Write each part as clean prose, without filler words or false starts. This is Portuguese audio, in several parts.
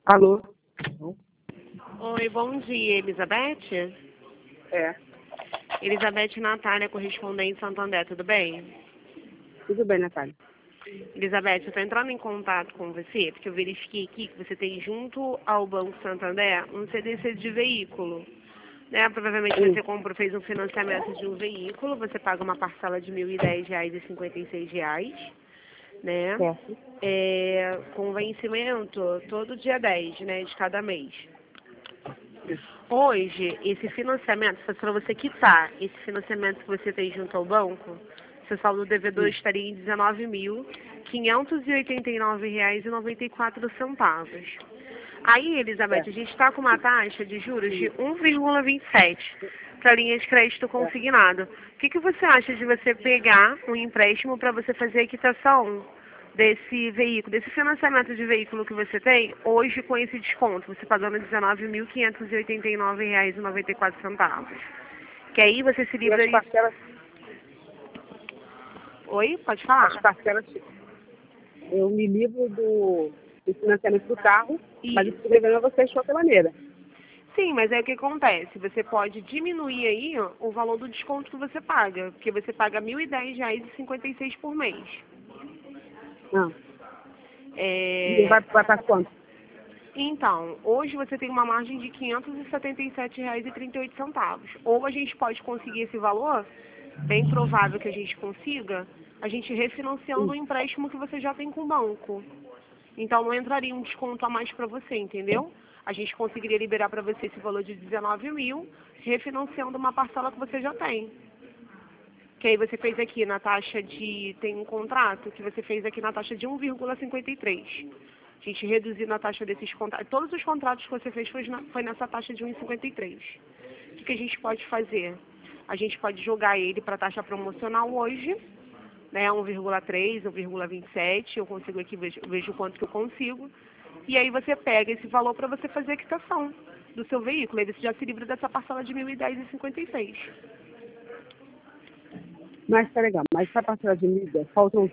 Alô? Oi, bom dia, Elizabeth? É, Elizabeth Natália, correspondente Santander, tudo bem? tudo bem, Natália. Elizabeth, eu estou entrando em contato com você porque eu verifiquei aqui que você tem junto ao Banco Santander um CDC de veículo. Né? Provavelmente você comprou, fez um financiamento de um veículo, você paga uma parcela de R$ 1.010,56, né? Certo. Com vencimento todo dia 10, né, de cada mês. Hoje, esse financiamento, se para você quitar esse financiamento que você tem junto ao banco, seu saldo devedor estaria em R$ 19.589,94. Aí, Elizabeth, a gente está com uma taxa de juros de 1,27 para a linha de crédito consignado. O que você acha de você pegar um empréstimo para você fazer a quitação desse veículo, desse financiamento de veículo que você tem, hoje com esse desconto, você pagando R$ 19.589,94. Que aí você se E livra... as parcelas, Oi, pode falar? as parcelas, eu me livro do financiamento do carro, mas Isso. eu estou devendo a vocês de qualquer maneira. Sim, mas aí o que acontece? Você pode diminuir aí ó, o valor do desconto que você paga, porque você paga R$ 1.010,56 por mês. Não. E É... vai para quanto? Então, hoje você tem uma margem de R$ 577,38. Ou a gente pode conseguir esse valor, bem provável que a gente consiga, a gente refinanciando o empréstimo que você já tem com o banco. Então não entraria um desconto a mais para você, entendeu? A gente conseguiria liberar para você esse valor de 19 mil, refinanciando uma parcela que você já tem. Que aí você fez aqui na taxa de... Tem um contrato que você fez aqui na taxa de 1,53. A gente reduziu a taxa desses contratos. Todos os contratos que você fez foi nessa taxa de 1,53. O que a gente pode fazer? A gente pode jogar ele para a taxa promocional hoje, né, 1,3, 1,27, eu consigo aqui, vejo o quanto que eu consigo. E aí você pega esse valor para você fazer a quitação do seu veículo. Aí você já se livra dessa parcela de 1.010,56. Mas tá legal. Mas essa parcela de mídia, faltam,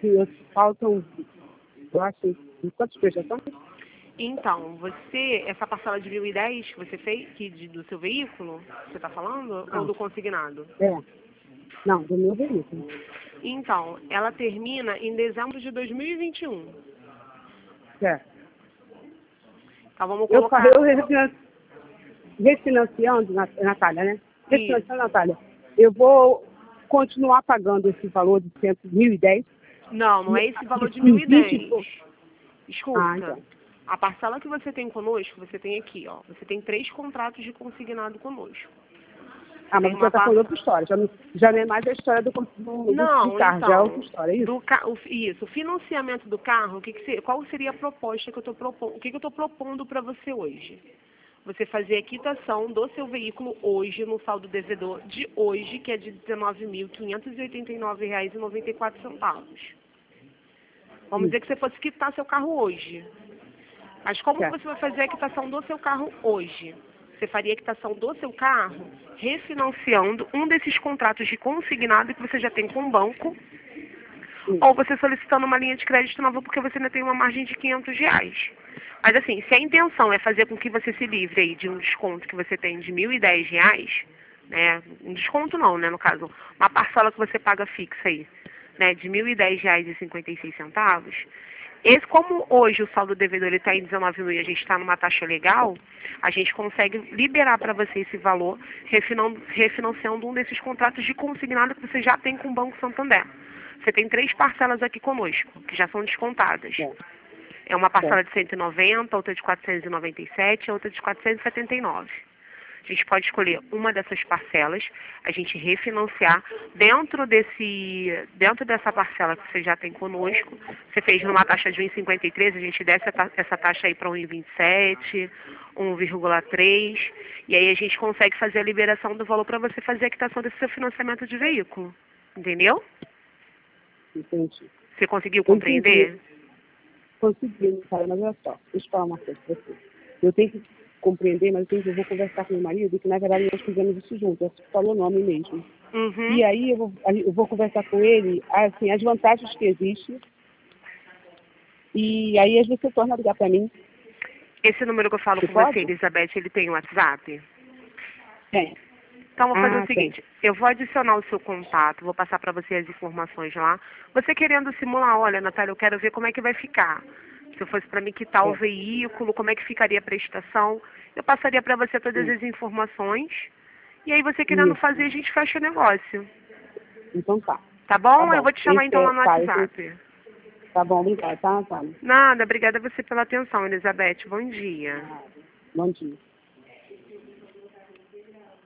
eu acho, quantas prestações? Então, essa parcela de 1.010 que você fez, do seu veículo, você está falando? Ou do consignado? É. Não, do meu veículo. Então, ela termina em dezembro de 2021. Certo. Então, vamos Eu colocar... refinanciando, Natália, né? Isso. Refinanciando, Natália, eu vou continuar pagando esse valor de 1.010. Não é esse valor de Em 20 1.010. Escuta, então. a parcela que você tem conosco, você tem aqui, ó. Você tem 3 contratos de consignado conosco. Mas Tem você já uma está falando outra história. Já não é mais a história do Não, carro, já é outra então, história, é isso? Isso, o financiamento do carro, qual seria a proposta que eu estou propondo? O que eu estou propondo para você hoje? Você fazer a quitação do seu veículo hoje, no saldo devedor de hoje, que é de R$ 19.589,94. Vamos dizer que você fosse quitar seu carro hoje. Mas como que você vai fazer a quitação do seu carro hoje? Você faria a quitação do seu carro refinanciando um desses contratos de consignado que você já tem com o banco, ou você solicitando uma linha de crédito nova porque você ainda tem uma margem de R$ 500. Mas assim, se a intenção é fazer com que você se livre aí de um desconto que você tem de R$ 1.010, né? Um desconto não, né? No caso, uma parcela que você paga fixa aí, né? De R$ 1.010,56. Como hoje o saldo devedor está em 19 mil e a gente está numa taxa legal, a gente consegue liberar para você esse valor refinanciando um desses contratos de consignado que você já tem com o Banco Santander. Você tem 3 parcelas aqui conosco, que já são descontadas. É uma parcela de 190, outra de 497, outra de 479. A gente pode escolher uma dessas parcelas, a gente refinanciar dentro dessa parcela que você já tem conosco. Você fez numa taxa de 1,53, a gente desce essa taxa aí para 1,27, 1,3, e aí a gente consegue fazer a liberação do valor para você fazer a quitação desse seu financiamento de veículo. Entendeu? Entendi. Você conseguiu compreender? Consegui, cara, mas olha só, deixa eu falar uma coisa pra você. Eu tenho que compreender, mas eu vou conversar com meu marido, que na verdade nós fizemos isso junto, você falou o nome mesmo. Uhum. E aí eu vou conversar com ele, assim, as vantagens que existem, e aí às vezes você torna a ligar para mim. Esse número que eu falo Você com pode? você, Elizabeth, ele tem WhatsApp? Tem. Então, vou fazer o Tem. seguinte, eu vou adicionar o seu contato, vou passar para você as informações lá. Você querendo simular, olha, Natália, eu quero ver como é que vai ficar. Se fosse para mim quitar o veículo, como é que ficaria a prestação, eu passaria para você todas as informações. E aí, você querendo Isso. fazer, a gente fecha o negócio. Então tá. Tá bom? Tá bom. Eu vou te chamar então lá no WhatsApp. Tá bom, obrigada, tá, Natália? Nada, obrigada a você pela atenção, Elizabeth. Bom dia. Bom dia.